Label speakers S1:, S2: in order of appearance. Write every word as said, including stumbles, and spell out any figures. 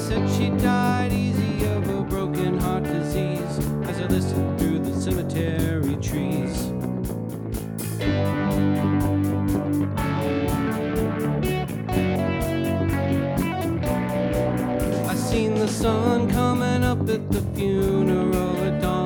S1: said she died easy of a broken heart disease as I listened through the cemetery trees. I seen the sun coming up at the funeral at dawn.